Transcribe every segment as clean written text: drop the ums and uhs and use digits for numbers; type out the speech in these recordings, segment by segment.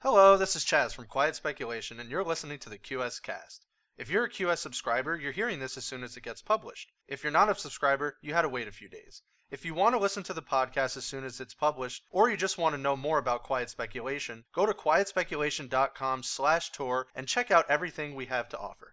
Hello, this is Chaz from Quiet Speculation, and you're listening to the QS Cast. If you're a QS subscriber, you're hearing this as soon as it gets published. If you're not a subscriber, you had to wait a few days. If you want to listen to the podcast as soon as it's published, or you just want to know more about Quiet Speculation, go to quietspeculation.com/tour and check out everything we have to offer.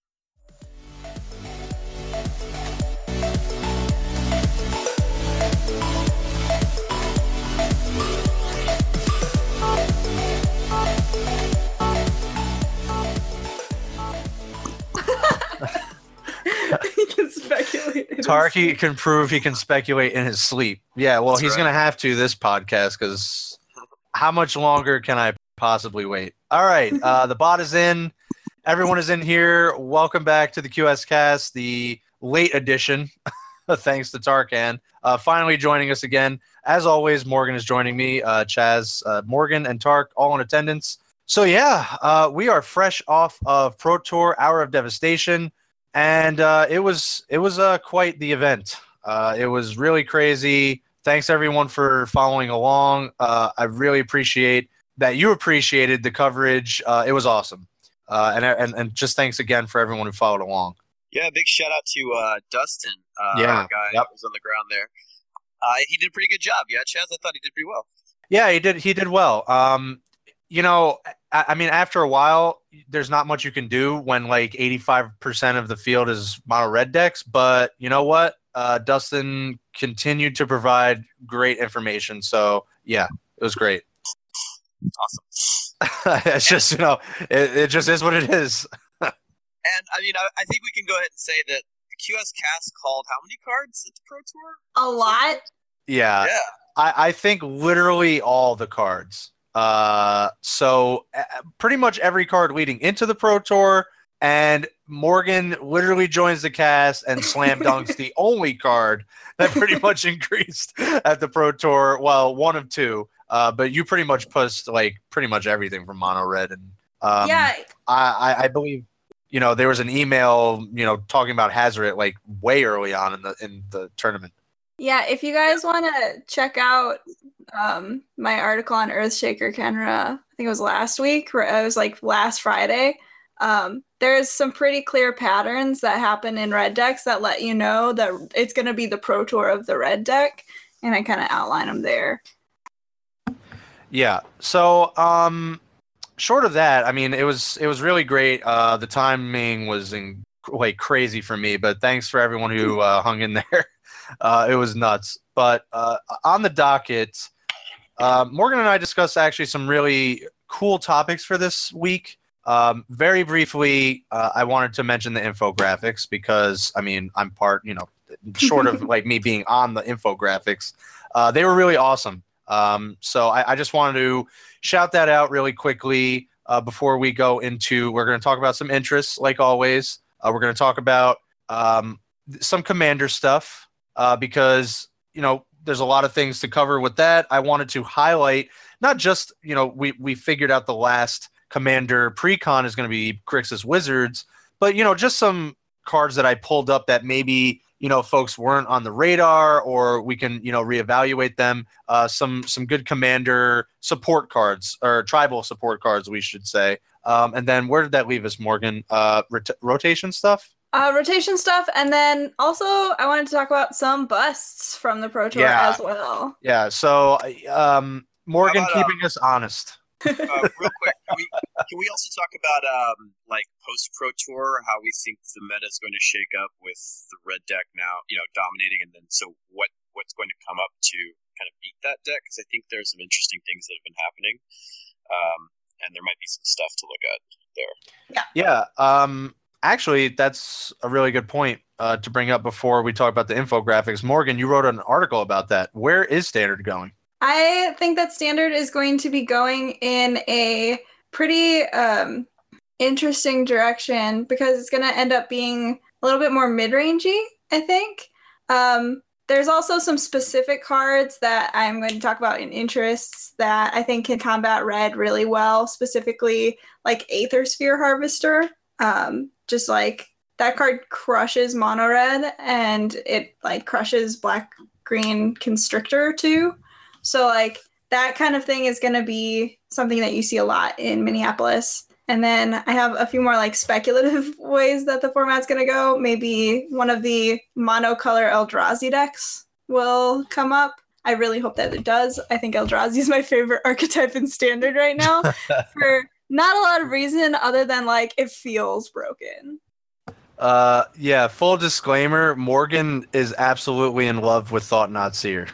He can speculate. Tarky can prove he can speculate in his sleep. Yeah, well, That's he's right. going to have to this podcast because how much longer can I possibly wait? All right, the bot is in. Everyone is in here. Welcome back to the QS Cast, the late edition, thanks to Tarkan. Finally joining us again. As always, Morgan is joining me. Chaz, Morgan, and Tark all in attendance. So, yeah, we are fresh off of Pro Tour Hour of Devastation. And it was quite the event. It was really crazy. Thanks everyone for following along. I really appreciate that you appreciated the coverage. It was awesome. And just thanks again for everyone who followed along. Yeah, big shout out to Dustin, Yeah, our guy yep. who's on the ground there. He did a pretty good job. Yeah, Chaz, I thought he did pretty well. Yeah, he did well. I mean, after a while, there's not much you can do when like 85% of the field is mono red decks. But you know what? Dustin continued to provide great information. So yeah, it was great. Awesome. It's just, it just is what it is. And I mean, I think we can go ahead and say that the QS Cast called how many cards at the Pro Tour? A lot. Yeah. Yeah. I think literally all the cards. So pretty much every card leading into the Pro Tour, and Morgan literally joins the cast and slam dunks the only card that pretty much increased at the Pro Tour. Well, one of two. But you pretty much pushed like pretty much everything from mono red, and Yeah. I believe there was an email talking about Hazoret like way early on in the tournament. Yeah, if you guys want to check out my article on Earthshaker Kenra, I think it was last week, or it was like last Friday, there's some pretty clear patterns that happen in red decks that let you know that it's going to be the Pro Tour of the red deck, and I kind of outline them there. Yeah. So, short of that, I mean, it was really great. The timing was like crazy for me, but thanks for everyone who hung in there. It was nuts. But on the docket, Morgan and I discussed actually some really cool topics for this week. Very briefly, I wanted to mention the infographics because, I mean, I'm part, short of like me being on the infographics, they were really awesome. So I just wanted to shout that out really quickly before we go into, we're going to talk about some interests, like always. We're going to talk about some commander stuff because, there's a lot of things to cover with that. I wanted to highlight, not just, we figured out the last commander pre-con is going to be Grixis Wizards, but, just some cards that I pulled up that maybe, folks weren't on the radar, or we can, reevaluate them. Some good commander support cards, or tribal support cards, we should say. And then where did that leave us, Morgan? Rotation stuff? Rotation stuff, and then also I wanted to talk about some busts from the Pro Tour as well. Yeah, so Morgan How about, keeping us honest. Real quick, can we also talk about like post Pro Tour, how we think the meta is going to shake up with the red deck now, dominating, and then so what's going to come up to kind of beat that deck? Because I think there's some interesting things that have been happening, and there might be some stuff to look at there. Yeah. Actually, that's a really good point to bring up before we talk about the infographics. Morgan, you wrote an article about that. Where is Standard going? I think that Standard is going to be going in a pretty interesting direction because it's going to end up being a little bit more mid-rangey, I think. There's also some specific cards that I'm going to talk about in interests that I think can combat red really well, specifically like Aethersphere Harvester. Just like that card crushes mono red, and it like crushes black green Constrictor too. So like that kind of thing is going to be something that you see a lot in Minneapolis. And then I have a few more like speculative ways that the format's going to go. Maybe one of the monocolor Eldrazi decks will come up. I really hope that it does. I think Eldrazi is my favorite archetype in Standard right now for not a lot of reason other than like it feels broken. Yeah, full disclaimer, Morgan is absolutely in love with Thought Not Seer.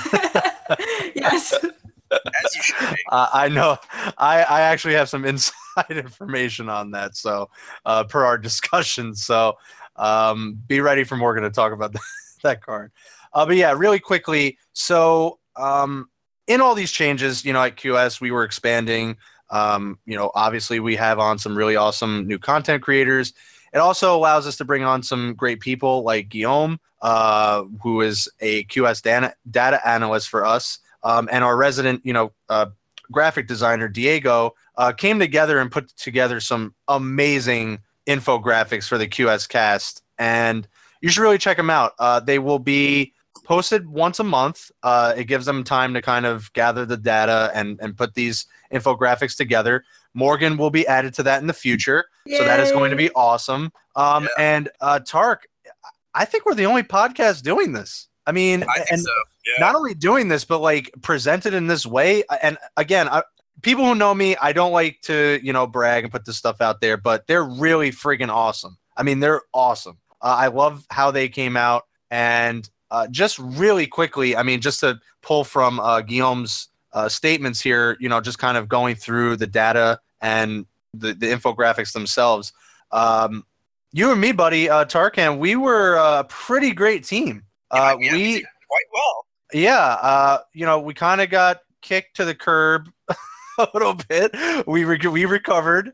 Yes. As you should be. I know. I actually have some inside information on that, so per our discussion. So be ready for Morgan to talk about that card. But yeah, really quickly. So in all these changes, you know, at QS, we were expanding. You know, obviously we have on some really awesome new content creators. It also allows us to bring on some great people like Guillaume, who is a QS data analyst for us, and our resident, you know, graphic designer, Diego, came together and put together some amazing infographics for the QS cast. And you should really check them out. They will be posted once a month. It gives them time to kind of gather the data and put these infographics together. Morgan will be added to that in the future. Yay. So that is going to be awesome. And Tark, I think we're the only podcast doing this. I mean, I think so. Yeah. Not only doing this, but like presented in this way. And again, people who know me, I don't like to, you know, brag and put this stuff out there, but they're really friggin' awesome. I mean, they're awesome. I love how they came out. And just really quickly, I mean, just to pull from Guillaume's statements here, you know, just kind of going through the data and the infographics themselves. You and me, buddy, Tarkan, we were a pretty great team. We did quite well. Yeah, you know, we kind of got kicked to the curb a little bit. We recovered.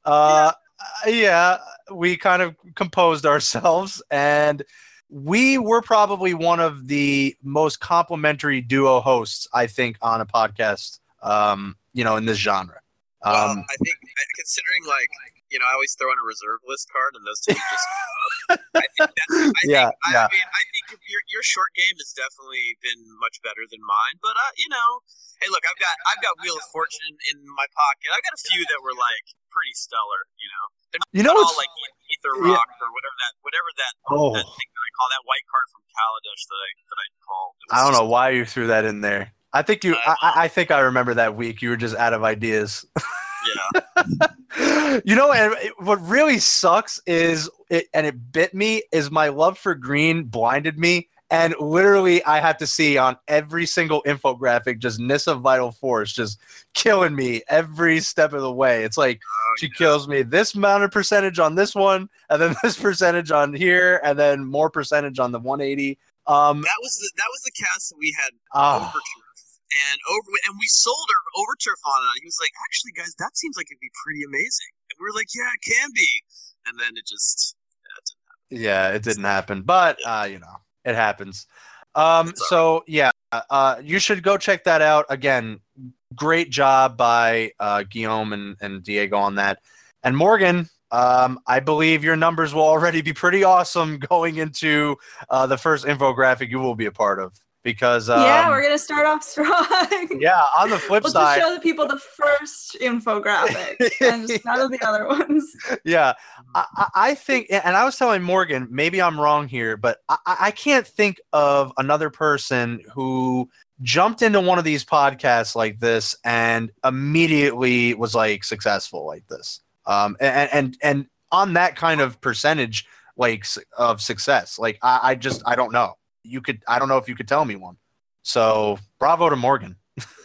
Yeah, we kind of composed ourselves, and we were probably one of the most complimentary duo hosts, I think, on a podcast, you know, in this genre. Well, I think considering, like, you know, I always throw in a reserve list card, and those two just come up. I think that's. I mean, I think your short game has definitely been much better than mine. But you know, hey, look, I've got Wheel of Fortune in my pocket. I've got a few that were like pretty stellar. You know, they're not all like Ether Rock or whatever that thing that I call that white card from Kaladesh that I called. I don't know why you threw that in there. I think you. I think I remember that week. You were just out of ideas. Yeah. You know, and what really sucks is, it bit me, is my love for green blinded me. And literally, I have to see on every single infographic just Nissa Vital Force just killing me every step of the way. It's like she kills me this amount of percentage on this one, and then this percentage on here, and then more percentage on the 180. That was the cast that we had Overturf. And we sold her Overturf on it. He was like, actually, guys, that seems like it'd be pretty amazing. And we were like, yeah, it can be. And then it just didn't happen. Yeah, it didn't happen. But, you know, it happens. So, yeah, you should go check that out. Again, great job by Guillaume and Diego on that. And Morgan, I believe your numbers will already be pretty awesome going into the first infographic you will be a part of. Because yeah, we're gonna start off strong. Yeah, on the flip side, just show the people the first infographic and just none of the other ones. Yeah, I think, and I was telling Morgan, maybe I'm wrong here, but I can't think of another person who jumped into one of these podcasts like this and immediately was like successful like this. And on that kind of percentage, like, of success, like I don't know. I don't know if you could tell me one. So bravo to Morgan.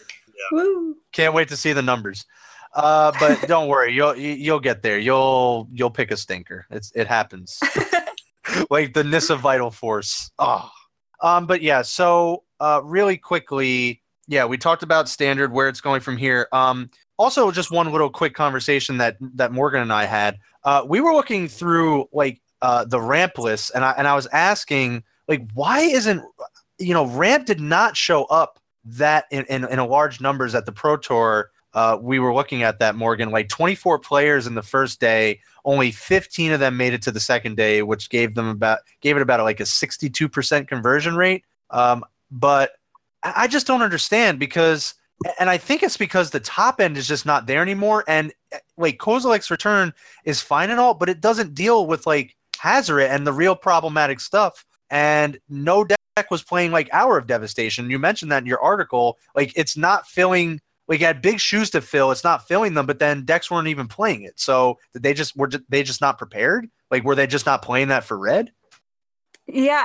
Woo. Can't wait to see the numbers. But don't worry, you'll get there. You'll pick a stinker. It happens. Like the Nissa Vital Force. Oh. But yeah, so really quickly, yeah, we talked about Standard, where it's going from here. Also, just one little quick conversation that Morgan and I had. We were looking through like the ramp list, and I was asking, like, why isn't, you know, ramp did not show up that in a large numbers at the Pro Tour. We were looking at that, Morgan, like 24 players in the first day, only 15 of them made it to the second day, which gave it about like a 62% conversion rate. But I just don't understand, because And I think it's because the top end is just not there anymore. And like Kozilek's return is fine and all, but it doesn't deal with like Hazoret and the real problematic stuff. And no deck was playing like Hour of Devastation. You mentioned that in your article. Like it's not filling. Like it had big shoes to fill. It's not filling them. But then decks weren't even playing it. So did they just not prepared? Like were they just not playing that for red? Yeah,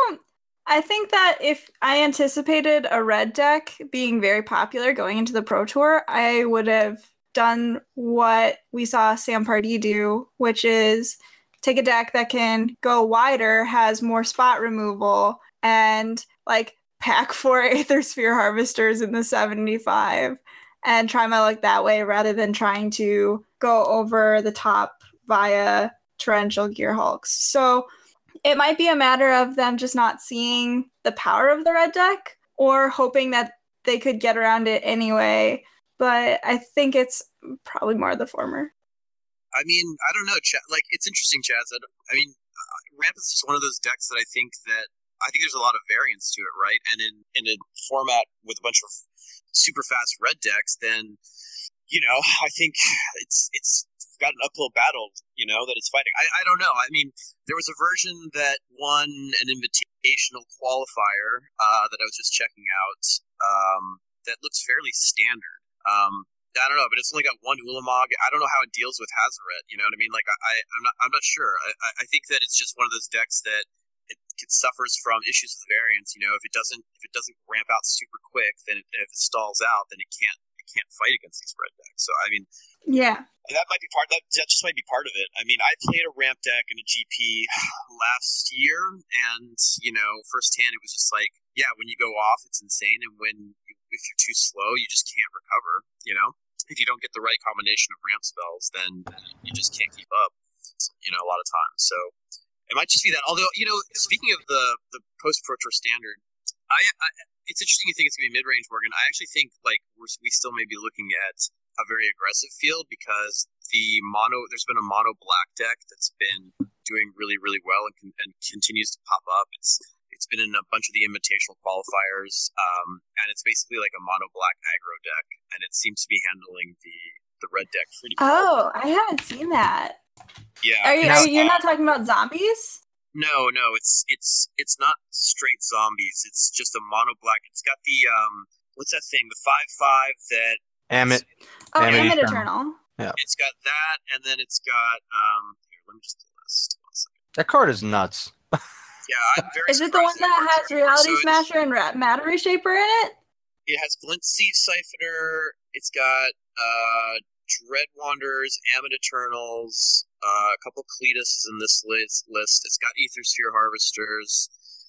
I think that if I anticipated a red deck being very popular going into the Pro Tour, I would have done what we saw Sam Pardee do, which is take a deck that can go wider, has more spot removal, and like pack 4 Aethersphere Harvesters in the 75 and try my luck that way rather than trying to go over the top via Torrential Gearhulks. So it might be a matter of them just not seeing the power of the red deck or hoping that they could get around it anyway. But I think it's probably more the former. I mean, I don't know. Like, it's interesting, Chaz. I mean, Ramp is just one of those decks that I think there's a lot of variance to it, right? And in a format with a bunch of super fast red decks, then, you know, I think it's got an uphill battle, you know, that it's fighting. I don't know. I mean, there was a version that won an invitational qualifier that I was just checking out that looks fairly standard. I don't know, but it's only got one Ulamog. I don't know how it deals with Hazoret. You know what I mean? Like I'm not sure. I think that it's just one of those decks that it suffers from issues with variance. You know, if it doesn't ramp out super quick, then if it stalls out, then it can't fight against these red decks. So I mean, yeah. That might be that just might be part of it. I mean, I played a ramp deck in a GP last year, and you know, firsthand, it was just like, yeah, when you go off, it's insane, and if you're too slow, you just can't recover. You know, if you don't get the right combination of ramp spells, then you just can't keep up. You know, a lot of times. So it might just be that. Although, you know, speaking of the post Pro Tour standard, it's interesting you think it's going to be mid-range, Morgan. I actually think like we still may be looking at a very aggressive field because there's been a mono black deck that's been doing really, really well and continues to pop up. It's been in a bunch of the invitational qualifiers, and it's basically like a mono black aggro deck, and it seems to be handling the red deck pretty well. Oh, I haven't seen that. Yeah. Are you not talking about zombies? No, it's not straight zombies. It's just a mono black. It's got the what's that thing? The 5/5 that Amit. Oh, Amit Amit Eternal. Eternal. Yeah. It's got that, and then it's got here. Let me just pull this. 1 second. That card is nuts. Yeah, I'm very. Is it the one that has Reality Smasher and Matter Reshaper in it? It has Glint Sieve Siphoner. It's got Dread Wanderers, Amit Eternals, a couple Cletus is in this list. It's got Aethersphere Harvesters.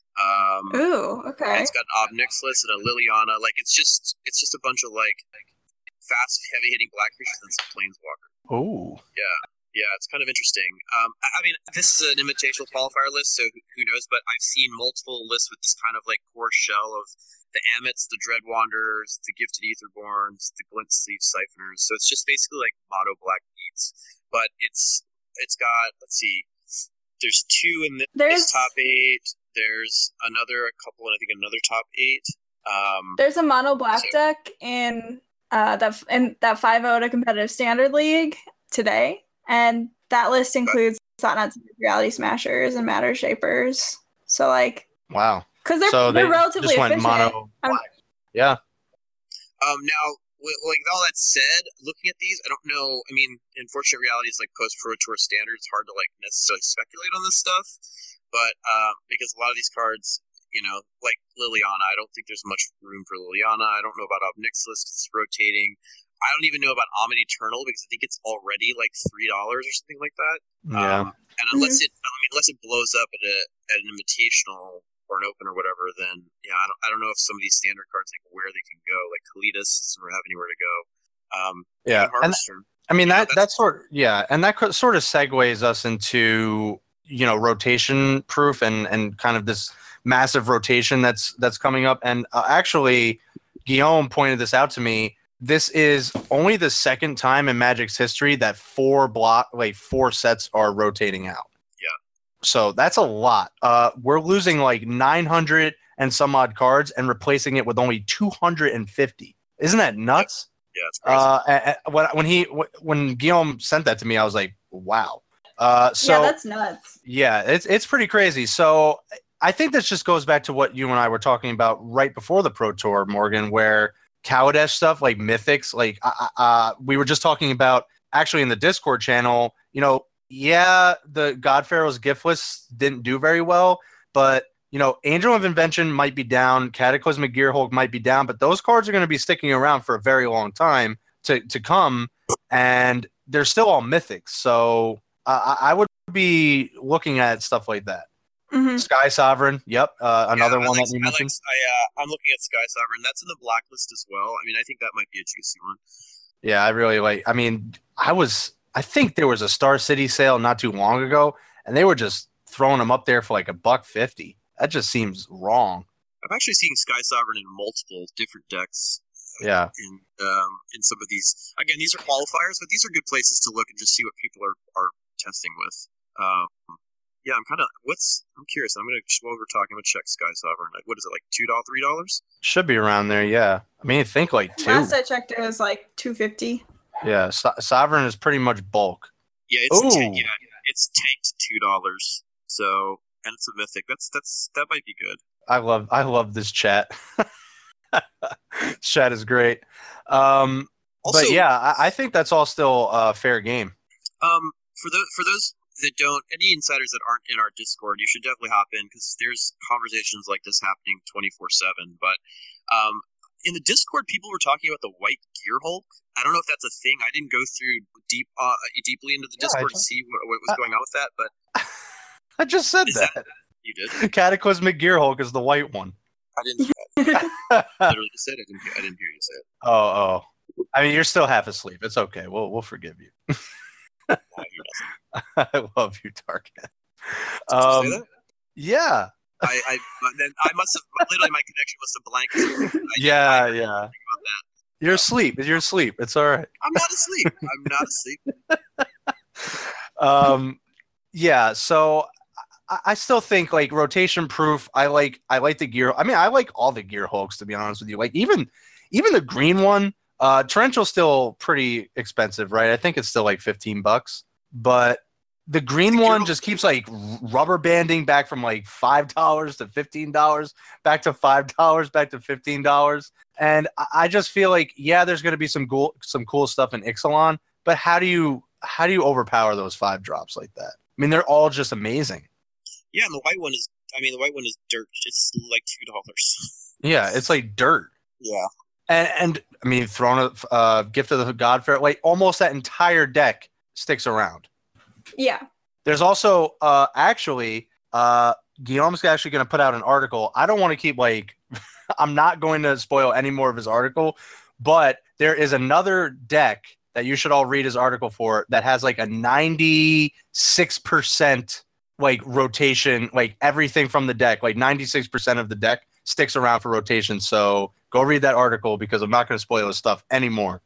Ooh, okay. It's got Obnixilis and a Liliana. Like it's just a bunch of like fast, heavy hitting black creatures and some Planeswalker. Oh. Yeah, it's kind of interesting. I mean, this is an invitational qualifier list, so who knows? But I've seen multiple lists with this kind of like core shell of the Amits, the Dread Wanderers, the Gifted Aetherborns, the Glint Sleeve Siphoners. So it's just basically like mono black beats. But it's got, let's see, there's 2 in this top 8. There's a couple, and I think another top 8. There's a mono black deck in that 5-0 to competitive standard league today. And that list includes Satnat Reality Smashers and Matter Shapers. So, like, wow, because they're relatively just went efficient. Mono. Yeah. Now, like with all that said, looking at these, I don't know. I mean, unfortunate reality is like post Pro Tour standard. It's hard to like necessarily speculate on this stuff, but because a lot of these cards, you know, like Liliana, I don't think there's much room for Liliana. I don't know about Obnixilis because it's rotating. I don't even know about Amit Eternal because I think it's already like $3 or something like that. Yeah. And unless it blows up at an invitational or an open or whatever, then yeah, I don't know if some of these standard cards like where they can go. Like Kalitas doesn't have anywhere to go. Yeah, and I mean that sort of segues us into, you know, rotation proof and kind of this massive rotation that's coming up. And actually, Guillaume pointed this out to me. This is only the second time in Magic's history that 4 sets are rotating out. Yeah. So that's a lot. We're losing like 900 and some odd cards and replacing it with only 250. Isn't that nuts? Yeah, it's crazy. When Guillaume sent that to me, I was like, wow. Yeah, that's nuts. Yeah, it's pretty crazy. So I think this just goes back to what you and I were talking about right before the Pro Tour, Morgan, where Kaladesh stuff like Mythics, like we were just talking about actually in the Discord channel. You know, yeah, the God Pharaoh's gift list didn't do very well, but you know, Angel of Invention might be down, Cataclysmic Gearhulk might be down, but those cards are going to be sticking around for a very long time to come, and they're still all Mythics. So I would be looking at stuff like that. Mm-hmm. Sky Sovereign, yep, another one that you mentioned. I'm looking at Sky Sovereign. That's in the blacklist as well. I mean, I think that might be a juicy one. Yeah, I really like. I mean, I think there was a Star City sale not too long ago, and they were just throwing them up there for like $150. That just seems wrong. I've actually seen Sky Sovereign in multiple different decks. Yeah. In some of these, again, these are qualifiers, but these are good places to look and just see what people are testing with. Yeah, I'm curious. While we're talking, I'm gonna check Sky Sovereign. Like, what is it, like $2, $3? Should be around there, yeah. I mean, I think like $2. Last I checked, it was like $250. Yeah, Sovereign is pretty much bulk. Yeah, it's tanked $2. So, and it's a mythic. That might be good. I love this chat. Chat is great. Also, but yeah, I think that's all still fair game. For those that don't, any insiders that aren't in our Discord, you should definitely hop in because there's conversations like this happening 24/7. But in the Discord, people were talking about the white Gearhulk. I don't know if that's a thing. I didn't go through deeply into the Discord to see what was going on with that. But I just said that. You did. Cataclysmic Gearhulk is the white one. I didn't. Literally just said it. I didn't hear you say it. Oh. I mean, you're still half asleep. It's okay. We'll forgive you. I love you, Tarkin. Did you say that? Yeah. I must have literally my connection must have blanked. Yeah. You're asleep. It's all right. I'm not asleep. Yeah. So I still think like rotation proof. I like the gear. I mean, I like all the Gearhulks, to be honest with you. Like even the green one. Torrential's still pretty expensive, right? I think it's still like $15, but the green one just keeps like rubber banding back from like $5 to $15, back to $5, back to $15. And I just feel like, yeah, there's going to be some cool stuff in Ixalan, but how do you overpower those 5 drops like that? I mean, they're all just amazing. Yeah. And the white one is dirt. It's like $2. Yeah. It's like dirt. Yeah. And I mean, throwing a Gift of the God Pharaoh, like almost that entire deck sticks around. Yeah. There's also actually Guillaume's actually going to put out an article. I don't want to keep I'm not going to spoil any more of his article, but there is another deck that you should all read his article for that has like a 96% like rotation, like everything from the deck, like 96% of the deck sticks around for rotation. So go read that article because I'm not going to spoil his stuff anymore.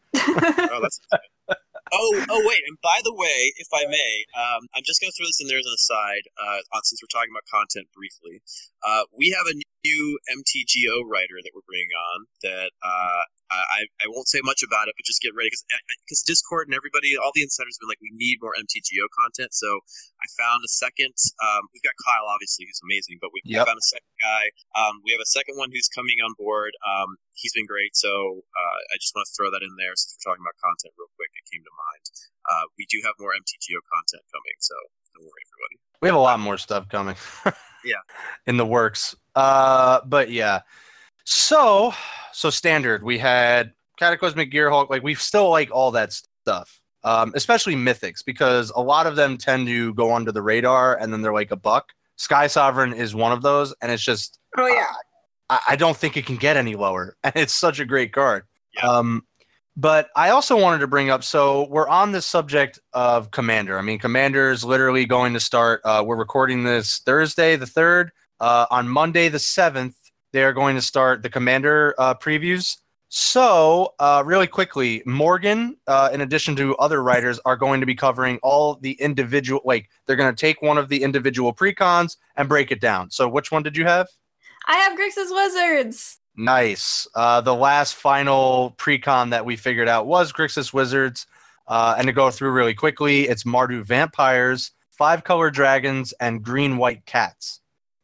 Oh, wait. And by the way, if I may, I'm just going to throw this in there as an aside, since we're talking about content briefly. We have a new MTGO writer that we're bringing on that I won't say much about it, but just get ready because Discord and everybody, all the insiders have been like, we need more MTGO content. So I found a second. We've got Kyle, obviously, who's amazing, but we found a second guy. We have a second one who's coming on board. He's been great. So I just want to throw that in there since we're talking about content real quick. It came to mind. We do have more MTGO content coming, so don't worry, everybody. We have a lot more stuff coming. Yeah. In the works. But yeah. So standard. We had Cataclysmic Gearhulk. Like we still like all that stuff. Especially Mythics, because a lot of them tend to go under the radar and then they're like $1. Sky Sovereign is one of those, and it's just I don't think it can get any lower. And it's such a great card. Yeah. But I also wanted to bring up, so we're on the subject of Commander. I mean, Commander is literally going to start. We're recording this Thursday, the 3rd. On Monday, the 7th, they're going to start the Commander previews. So, really quickly, Morgan, in addition to other writers, are going to be covering all the individual, they're going to take one of the individual precons and break it down. So, which one did you have? I have Grixis Wizards. Nice. The last final pre-con that we figured out was Grixis Wizards. And to go through really quickly, it's Mardu Vampires, 5-color dragons, and green-white cats.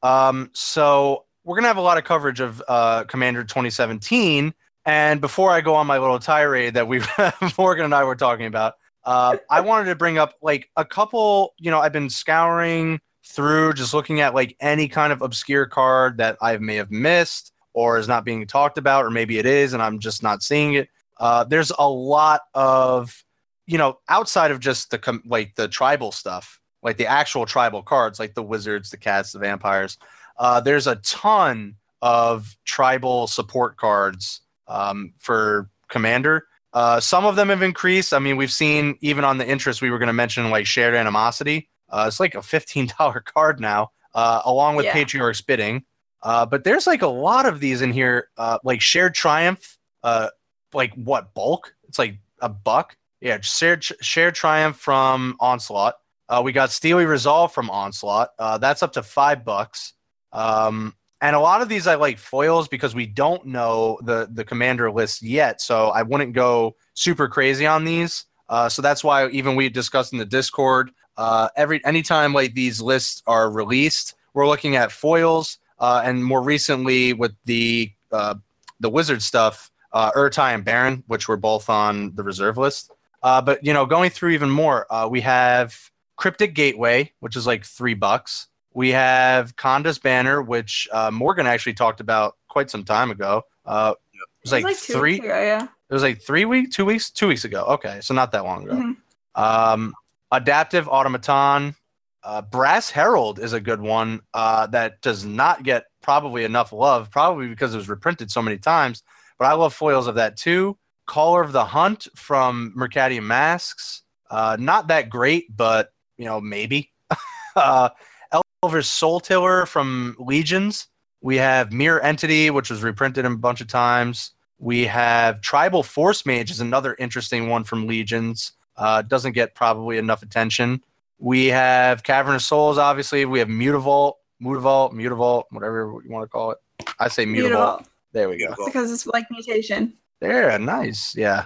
So we're going to have a lot of coverage of Commander 2017. And before I go on my little tirade that Morgan and I were talking about, I wanted to bring up like a couple, I've been scouring through just looking at like any kind of obscure card that I may have missed or is not being talked about, or maybe it is and I'm just not seeing it. There's a lot of, outside of just the tribal stuff, like the actual tribal cards, like the wizards, the cats, the vampires. There's a ton of tribal support cards for Commander. Some of them have increased. I mean, we've seen even on the interest we were going to mention, like Shared Animosity. It's like a $15 card now, along with Patriarch's Bidding. But there's like a lot of these in here, like Shared Triumph, like what, bulk? It's like $1. Yeah, Shared Triumph from Onslaught. We got Steely Resolve from Onslaught. That's up to $5. And a lot of these I like foils because we don't know the commander list yet, so I wouldn't go super crazy on these. So that's why even we discussed in the Discord, anytime like these lists are released, we're looking at foils. And more recently with the wizard stuff, Urtai and Baron, which were both on the reserve list. But going through even more, we have Cryptic Gateway, which is like $3. We have Conda's Banner, which Morgan actually talked about quite some time ago. It was like 2 weeks ago, yeah. It was like 2 weeks ago. Okay, so not that long ago. Mm-hmm. Adaptive Automaton. Brass Herald is a good one that does not get probably enough love, probably because it was reprinted so many times. But I love foils of that too. Caller of the Hunt from Mercadian Masks. Not that great, but maybe. Elver's Soul Tiller from Legions. We have Mirror Entity, which was reprinted a bunch of times. We have Tribal Force Mage is another interesting one from Legions. Doesn't get probably enough attention. We have Cavernous Souls, obviously. We have Mutavault, whatever you want to call it. I say Mutavault. There we go. Because it's like mutation. There, nice. Yeah.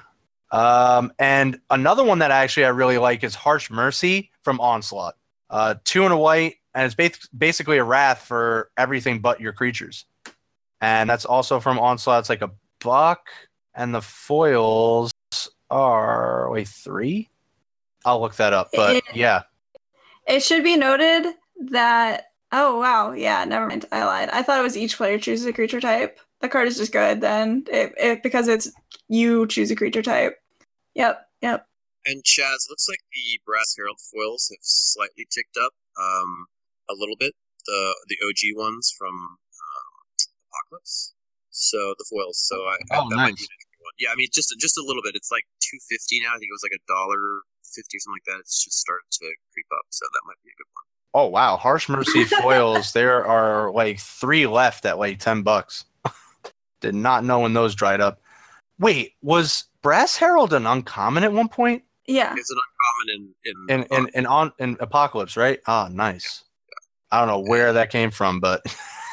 And another one that I really like is Harsh Mercy from Onslaught. 2 and a white, and it's basically a wrath for everything but your creatures. And that's also from Onslaught. It's like $1, and the foils are $3. I'll look that up, but yeah. It should be noted that never mind. I lied. I thought it was each player chooses a creature type. The card is just good then, because it's you choose a creature type. Yep. And Chaz, looks like the Brass Herald foils have slightly ticked up a little bit. The OG ones from Apocalypse. So the foils. So that nice. Might be an interesting one. Yeah, I mean just a little bit. It's like $2.50 now. I think it was like $1.50 or something like that. It's just started to creep up, so that might be a good one. Oh wow, Harsh Mercy foils. There are like 3 left at like $10. Did not know when those dried up. Wait, was Brass Herald an uncommon at one point? Yeah, it's an uncommon in Apocalypse, right? Oh, nice. Yeah. I don't know where that came from, but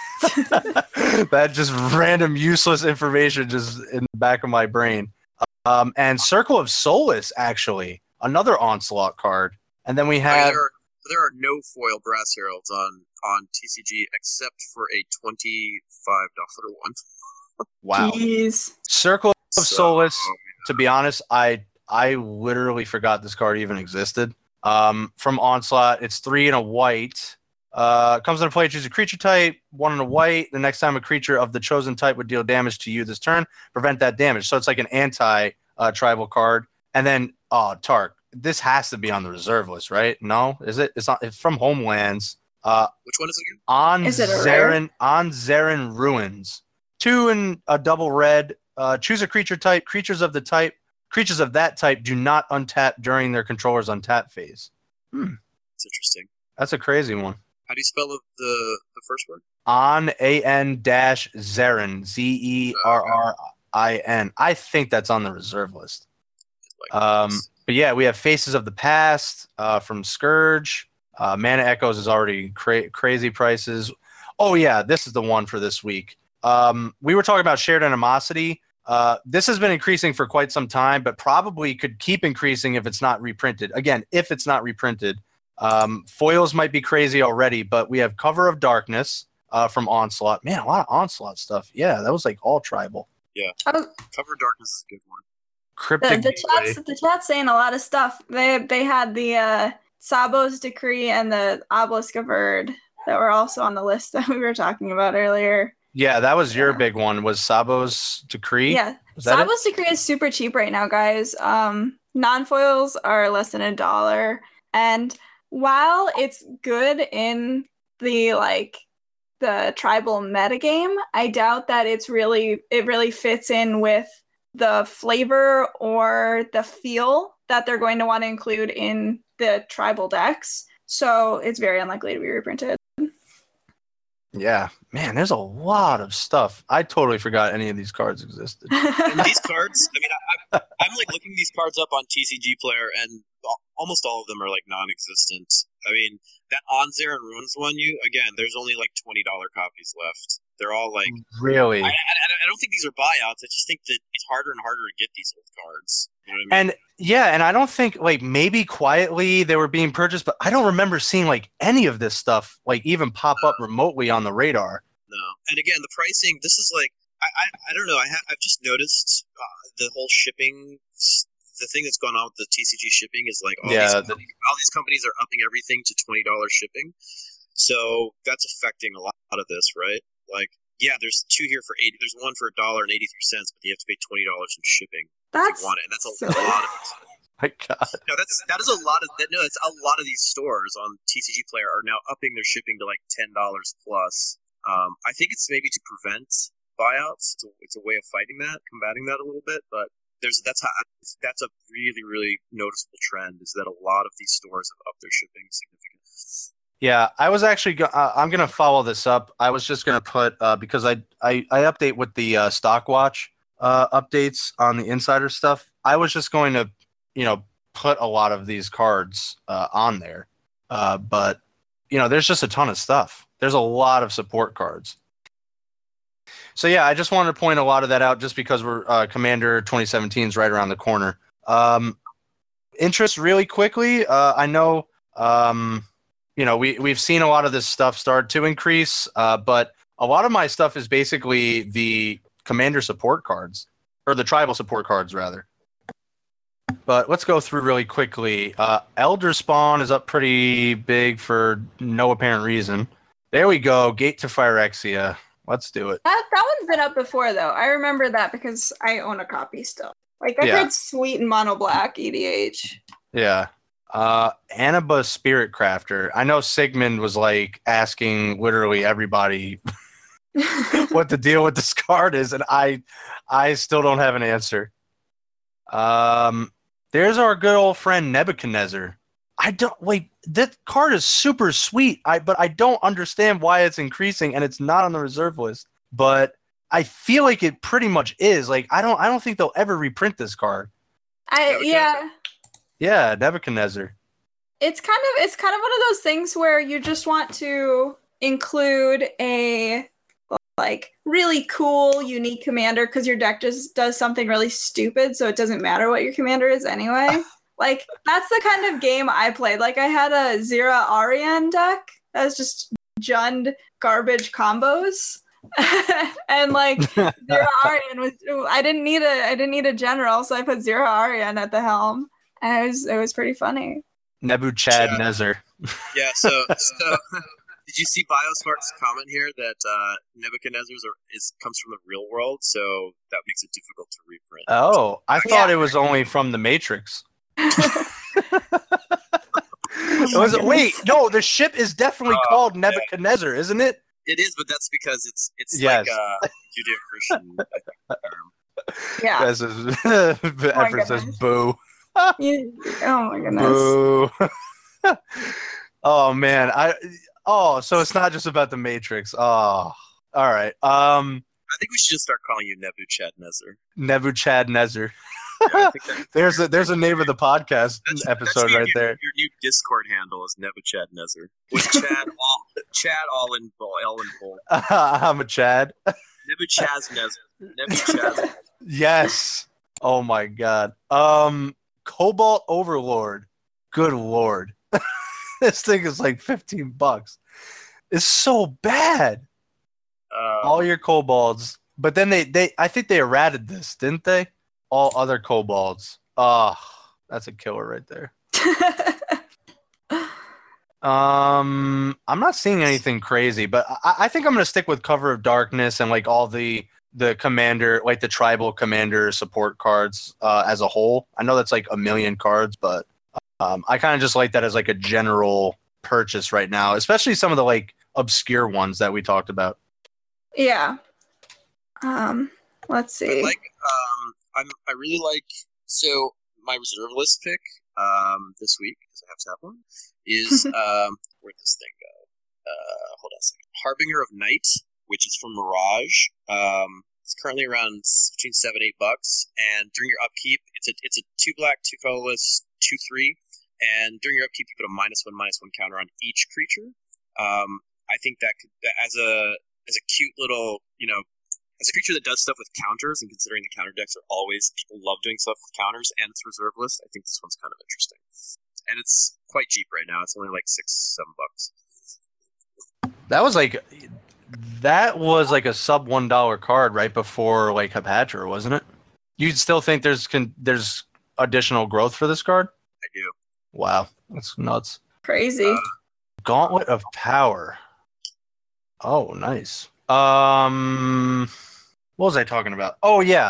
that just random useless information just in the back of my brain. And Circle of Solace, actually, another Onslaught card. And then we have there are no foil Brass Heralds on TCG except for a $25 one. Wow. Jeez. Circle of Solace, to be honest, I literally forgot this card even existed. From Onslaught, it's 3 and a white. Comes into play, choose a creature type, 1 and a white. The next time a creature of the chosen type would deal damage to you this turn, prevent that damage. So it's like an anti-tribal card. And then, Tark, this has to be on the reserve list, right? No? Is it? It's not. It's from Homelands. Which one is it again? On Zarin Ruins. 2 and a double red. Choose a creature type. Creatures of that type do not untap during their controller's untap phase. That's interesting. That's a crazy one. How do you spell the first word? On Zarin, Zerrin. I think that's on the reserve list. But yeah, we have Faces of the Past from Scourge. Mana Echoes is already crazy prices. Oh yeah, this is the one for this week. we were talking about shared animosity. This has been increasing for quite some time, but probably could keep increasing if it's not reprinted. Again, if it's not reprinted. Foils might be crazy already, but we have Cover of Darkness from Onslaught. Man, a lot of Onslaught stuff. Yeah, that was like all tribal. Yeah. Oh, Cover of Darkness is a good one. Cryptic the chat's saying a lot of stuff. They had the Sabo's Decree and the Obelisk of Erd that were also on the list that we were talking about earlier. Yeah, that was your big one. Was Sabo's Decree? Yeah, Was that Sabo's Decree is super cheap right now, guys. Non-foils are less than $1, and while it's good in the tribal metagame, I doubt that it really fits in with the flavor or the feel that they're going to want to include in the tribal decks. So it's very unlikely to be reprinted. Yeah, man, there's a lot of stuff. I totally forgot any of these cards existed. And these cards, I mean, I'm like looking these cards up on TCG Player, and almost all of them are like non-existent. I mean, that Onzer and Ruins one, there's only like $20 copies left. They're all like Really? I don't think these are buyouts. I just think that it's harder and harder to get these old cards. You know what I mean? And I don't think like maybe quietly they were being purchased, but I don't remember seeing like any of this stuff like even pop up remotely on the radar. No. And again, the pricing. This is like I don't know. I've just noticed the whole shipping. The thing that's gone on with the TCG shipping is like all these companies are upping everything to $20 shipping. So that's affecting a lot of this, right? Like, yeah, there's two here for $80. There's one for $1.83, but you have to pay $20 in shipping. That's if you want it, and that's a lot of it. My God. No, that is a lot of that. No, it's a lot of these stores on TCG Player are now upping their shipping to like $10 plus. I think it's maybe to prevent buyouts. It's a way of fighting that, combating that a little bit, but. That's a really, really noticeable trend is that a lot of these stores have upped their shipping significantly. Yeah, I was actually I'm gonna follow this up. I was just gonna put because I update with the Stockwatch updates on the insider stuff. I was just going to put a lot of these cards on there, but there's just a ton of stuff. There's a lot of support cards. So yeah, I just wanted to point a lot of that out just because we're Commander 2017 is right around the corner. Interest really quickly. I know, we've seen a lot of this stuff start to increase, but a lot of my stuff is basically the Commander support cards, or the tribal support cards rather. But let's go through really quickly. Elder Spawn is up pretty big for no apparent reason. There we go. Gate to Phyrexia. Let's do it. That one's been up before, though. I remember that because I own a copy still. Like, I heard Sweet and Mono Black, EDH. Yeah. Annaba Spirit Crafter. I know Sigmund was, like, asking literally everybody what the deal with this card is, and I still don't have an answer. There's our good old friend Nebuchadnezzar. That card is super sweet. But I don't understand why it's increasing and it's not on the reserve list. But I feel like it pretty much is. Like I don't think they'll ever reprint this card. Yeah, Nebuchadnezzar. It's kind of one of those things where you just want to include a like really cool, unique commander because your deck just does something really stupid, so it doesn't matter what your commander is anyway. Like, that's the kind of game I played. Like, I had a Zira Arian deck that was just Jund garbage combos. And, like, Zira Arian was... I didn't need a general, so I put Zira Arian at the helm. And it was pretty funny. Nebuchadnezzar. Yeah, so did you see Biospark's comment here that Nebuchadnezzar comes from the real world, so that makes it difficult to reprint? Oh, I thought it was only from the Matrix. Wait, no, the ship is definitely called Nebuchadnezzar, isn't it? It is, but that's because it's yes. like a Judeo-Christian term. Yeah. Effort says boo. Oh my goodness. Boo. Oh man, so it's not just about the Matrix. Oh, all right. I think we should just start calling you Nebuchadnezzar. Nebuchadnezzar. Yeah, there's a name of the podcast episode right there. Your new Discord handle is Nebuchadnezzar with Chad all in full. I'm a Chad. Nebuchadnezzar. Yes. Oh my god. Cobalt Overlord. Good lord. This thing is like $15. It's so bad. All your kobolds. But then they I think they errated this, didn't they? All other kobolds. Oh, that's a killer right there. I'm not seeing anything crazy, but I think I'm gonna stick with Cover of Darkness and like all the commander, like the tribal commander support cards as a whole. I know that's like 1 million cards, but I kind of just like that as like a general purchase right now, especially some of the like obscure ones that we talked about. Yeah. Let's see. I really like, so my reserve list pick this week, because I have to have one, is where'd this thing go? Hold on a second. Harbinger of Night, which is from Mirage. It's currently around between $7-8, and during your upkeep, it's a 2 black, 2 colorless, 2/3, and during your upkeep, you put a -1/-1 counter on each creature. I think that could, as a cute little, as a creature that does stuff with counters, and considering the counter decks are always, people love doing stuff with counters, and it's reserve list, I think this one's kind of interesting. And it's quite cheap right now. It's only like $6-7. That was like a sub $1 card right before like Hepatra, wasn't it? You still think there's additional growth for this card? I do. Wow, that's nuts. Crazy. Gauntlet of Power. Oh, nice. What was I talking about? Oh yeah.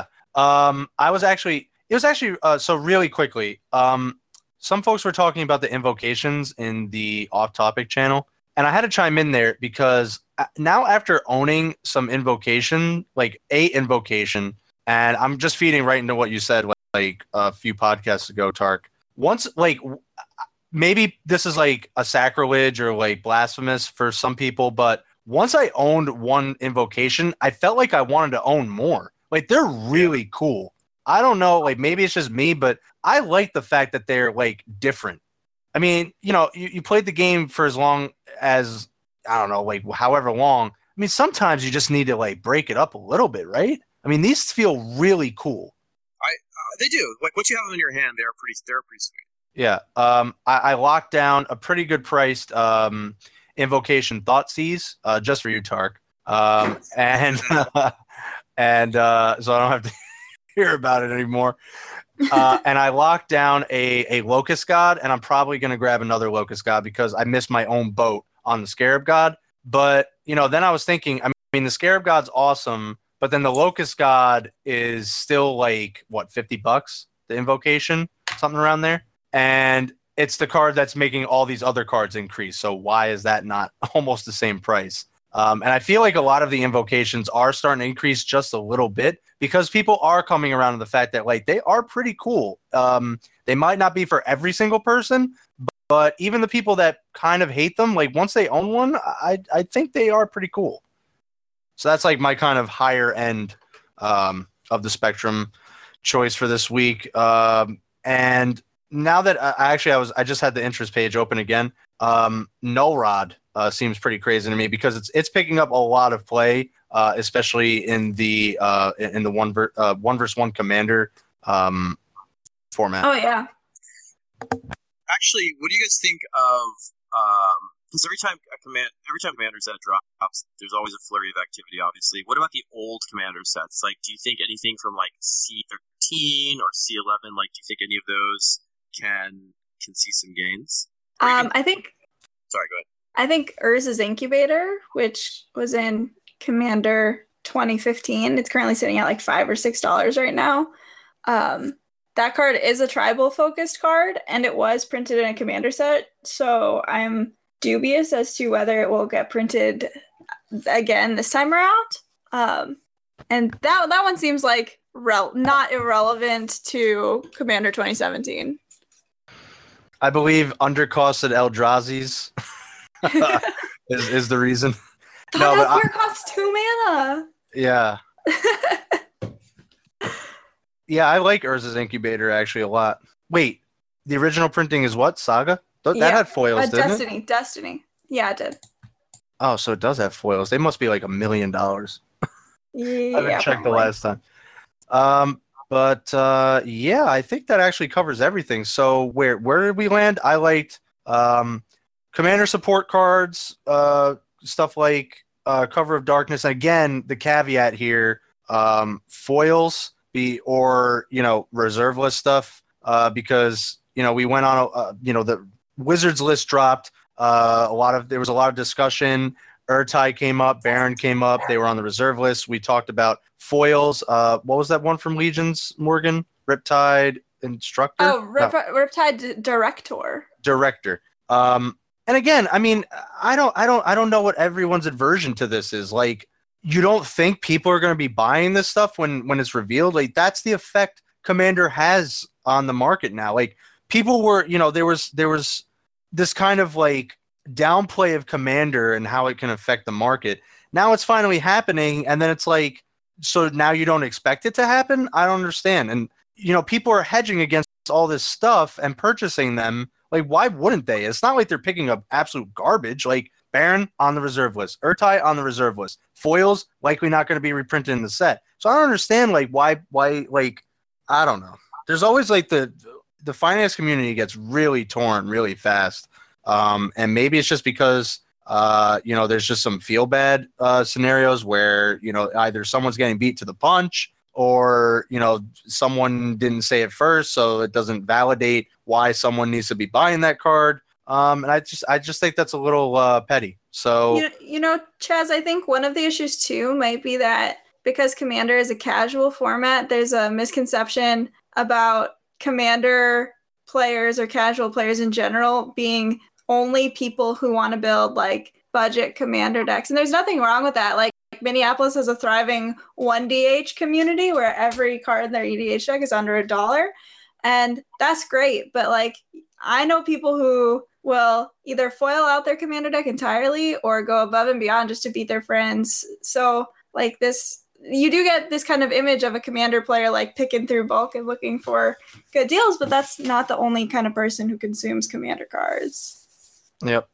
So really quickly, some folks were talking about the invocations in the off-topic channel, and I had to chime in there because now after owning some invocation, like a invocation, and I'm just feeding right into what you said like a few podcasts ago, Tark. Once, like, maybe this is like a sacrilege or like blasphemous for some people, but once I owned one invocation, I felt like I wanted to own more. Like, they're really cool. I don't know, like, maybe it's just me, but I like the fact that they're, like, different. I mean, you played the game for as long as, I don't know, like, however long. I mean, sometimes you just need to, like, break it up a little bit, right? I mean, these feel really cool. They do. Like, what you have in your hand, they're pretty sweet. Yeah. I locked down a pretty good priced invocation Thoughtseize just for you, Tark. And so I don't have to hear about it anymore. And I locked down a Locust God, and I'm probably going to grab another Locust God because I missed my own boat on the Scarab God. But, then I was thinking, I mean, the Scarab God's awesome, but then the Locust God is still like, what, $50? The invocation? Something around there? And it's the card that's making all these other cards increase. So why is that not almost the same price? And I feel like a lot of the invocations are starting to increase just a little bit because people are coming around to the fact that, like, they are pretty cool. They might not be for every single person, but even the people that kind of hate them, like, once they own one, I think they are pretty cool. So that's like my kind of higher end of the spectrum choice for this week. And now that I just had the interest page open again. Null Rod seems pretty crazy to me because it's picking up a lot of play, especially in the 1v1 commander format. Oh yeah. Actually, what do you guys think of? Because every time commander set drops, there's always a flurry of activity. Obviously, what about the old commander sets? Like, do you think anything from like C13 or C11? Like, do you think any of those can see some gains? I think. Sorry, go ahead. I think Urza's Incubator, which was in Commander 2015, it's currently sitting at like $5 or $6 right now. That card is a tribal focused card, and it was printed in a commander set. So I'm dubious as to whether it will get printed again this time around. And that one seems like not irrelevant to Commander 2017. I believe undercosted Eldrazi's is the reason. No, that card costs 2 mana. Yeah. Yeah, I like Urza's Incubator actually a lot. Wait, the original printing is what? Saga? That had foils, didn't it? Destiny. Yeah, it did. Oh, so it does have foils. They must be like $1 million. I Yeah, haven't checked the probably. last time. Yeah, I think that actually covers everything. So where did we land? I liked commander support cards, stuff like Cover of Darkness. And again, the caveat here, foils or reserve list stuff, because we went on the Wizards list dropped. There was a lot of discussion. Urtai came up, Baron came up. They were on the reserve list. We talked about foils. What was that one from Legions, Morgan? Riptide Instructor? Oh, No, Riptide Director. Director. And again, I mean, I don't know what everyone's aversion to this is. Like, you don't think people are going to be buying this stuff when it's revealed? Like, that's the effect Commander has on the market now. Like, people were, there was this kind of like downplay of Commander and how it can affect the market. Now it's finally happening, and then it's like, so now you don't expect it to happen? I don't understand. And people are hedging against all this stuff and purchasing them. Like, why wouldn't they? It's not like they're picking up absolute garbage. Like, Baron on the reserve list, Urtai on the reserve list, foils likely not going to be reprinted in the set. So I don't understand why like, I don't know. There's always like the finance community gets really torn really fast. And maybe it's just because there's just some feel bad scenarios where either someone's getting beat to the punch, or someone didn't say it first, so it doesn't validate why someone needs to be buying that card. And I just think that's a little petty. So Chaz, I think one of the issues too might be that because Commander is a casual format, there's a misconception about Commander players or casual players in general being only people who want to build like budget Commander decks. And there's nothing wrong with that. Like, Minneapolis has a thriving 1DH community where every card in their EDH deck is under $1. And that's great. But like, I know people who will either foil out their Commander deck entirely or go above and beyond just to beat their friends. So like this, you do get this kind of image of a Commander player like picking through bulk and looking for good deals, but that's not the only kind of person who consumes Commander cards. Yep.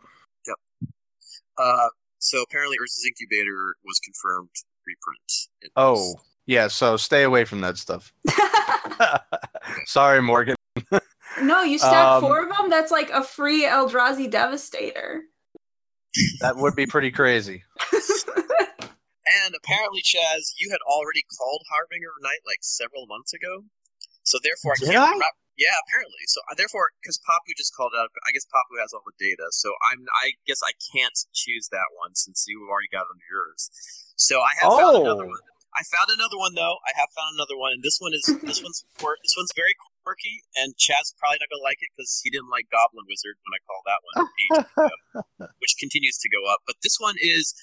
So apparently Urza's Incubator was confirmed reprint. Oh, yeah, so stay away from that stuff. Sorry, Morgan. No, you stack 4 of them, that's like a free Eldrazi Devastator. That would be pretty crazy. And apparently, Chaz, you had already called Harbinger of Night like several months ago. So therefore, yeah, apparently. So therefore, because Papu just called out, I guess Papu has all the data. So I guess I can't choose that one since you've already got it under yours. So I have found another one. I found another one though. I have found another one, and this one's very quirky. And Chaz probably not gonna like it because he didn't like Goblin Wizard when I called that one ages ago, which continues to go up. But this one is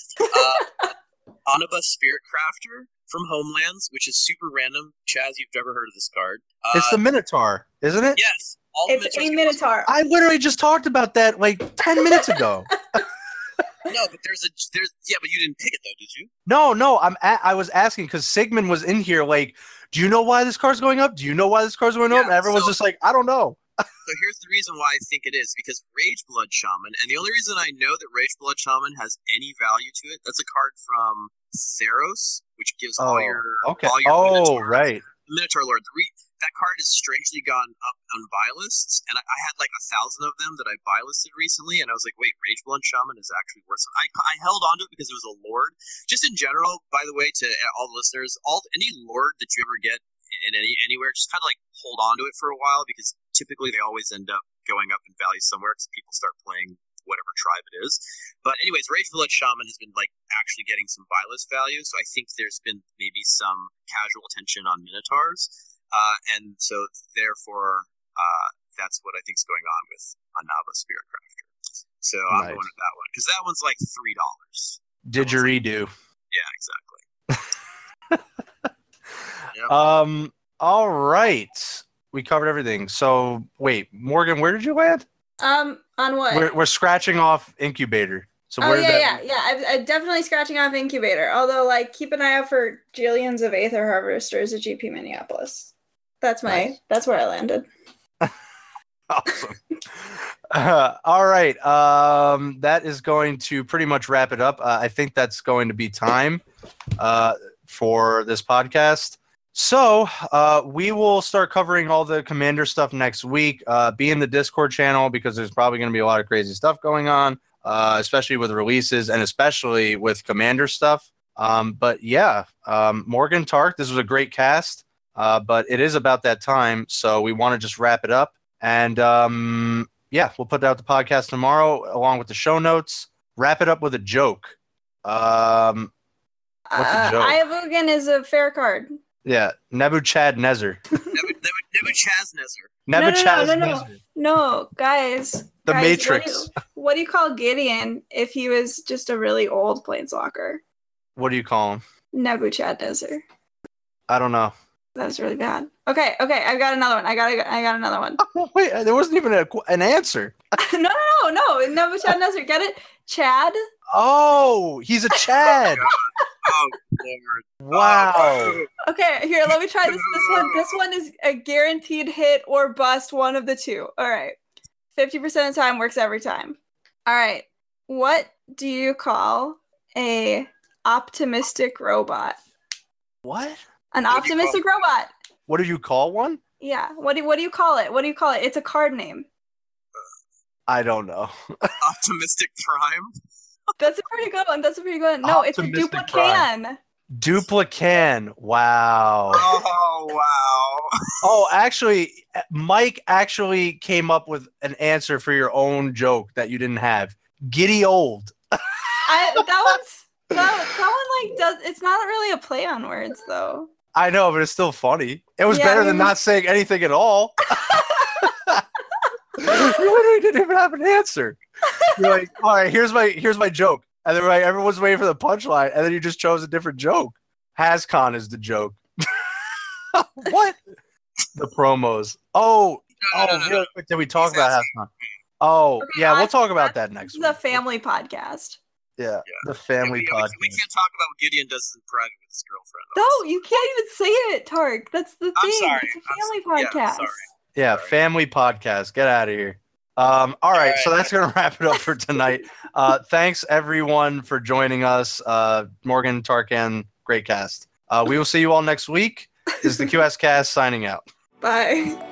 Anubis Spirit Crafter from Homelands, which is super random. Chaz, you've never heard of this card. It's the Minotaur, isn't it? Yes. It's a Minotaur. I literally just talked about that like 10 minutes ago. No, but but you didn't pick it though, did you? No, I was asking because Sigmund was in here like, do you know why this card's going up? Do you know why this card's going up? And everyone's just like, I don't know. So here's the reason why I think it is, because Rage Blood Shaman, and the only reason I know that Rage Blood Shaman has any value to it, that's a card from Theros, which gives all your Minotaur, right. Minotaur Lord. That card has strangely gone up on buy lists, and I had like 1,000 of them that I buy listed recently, and I was like, wait, Rage Blood Shaman is actually worth it. I held on to it because it was a Lord. Just in general, by the way, to all the listeners, any Lord that you ever get in anywhere, just kind of like hold on to it for a while, because typically they always end up going up in value somewhere because people start playing whatever tribe it is. But anyways, Rage Blood Shaman has been like actually getting some buy list value, so I think there's been maybe some casual attention on Minotaurs. And so, therefore, that's what I think is going on with Anubis Spirit Crafter. So I'm going with that one because that one's like $3. Didgeridoo. Yeah, exactly. Yep. All right, we covered everything. So wait, Morgan, where did you land? On what? We're scratching off Incubator. So yeah. I'm definitely scratching off Incubator. Although, like, keep an eye out for Jillions of Aether Harvesters at GP Minneapolis. That's where I landed. Awesome. All right. That is going to pretty much wrap it up. I think that's going to be time. for this podcast. So we will start covering all the Commander stuff next week. Be in the Discord channel because there's probably going to be a lot of crazy stuff going on, especially with releases and especially with Commander stuff. But yeah, Morgan, Tark, this was a great cast, but it is about that time, so we want to just wrap it up. And yeah, we'll put out the podcast tomorrow along with the show notes. Wrap it up with a joke. What's a joke? Ayavugan is a fair card. Yeah, Nebuchadnezzar. Nebuchadnezzar. No, guys. The Guys, Matrix. What do you call Gideon if he was just a really old planeswalker? What do you call him? Nebuchadnezzar. I don't know. That was really bad. Okay, I've got another one. I got another one. Wait, there wasn't even an answer. no. Nebuchadnezzar, get it? Chad? Oh, he's a Chad. Oh, Lord. Wow. Okay, here, let me try this. This one is a guaranteed hit or bust, one of the two. All right. 50% of the time works every time. All right. What do you call a optimistic robot? What? An What do you optimistic robot. What do you call one? Yeah. What do you call it? What do you call it? It's a card name. I don't know. Optimistic Prime. That's a pretty good one. No, it's a Optimistic duplican. Duplican. Wow. Oh, wow. Oh, actually, Mike actually came up with an answer for your own joke that you didn't have. Giddy old. That one like does. It's not really a play on words though. I know, but it's still funny. It was Yeah, better I than mean- not saying anything at all. You literally didn't even have an answer. You're like, all right, here's my joke. And then like everyone's waiting for the punchline, and then you just chose a different joke. HasCon is the joke. What? The promos. Oh, No. really quick, did we talk He's about asking HasCon? Oh, Okay, yeah, we'll talk about that next This is week. a family podcast. Yeah, the family we podcast. can't talk about what Gideon does in private with his girlfriend. No, you can't even say it, Tark. That's the thing. I'm sorry. It's a I'm family yeah, podcast. sorry. Yeah, Sorry. family podcast. Get out of here. All right, so that's going to wrap it up for tonight. Thanks, everyone, for joining us. Morgan, Tarkan, great cast. We will see you all next week. This is the QS Cast signing out. Bye.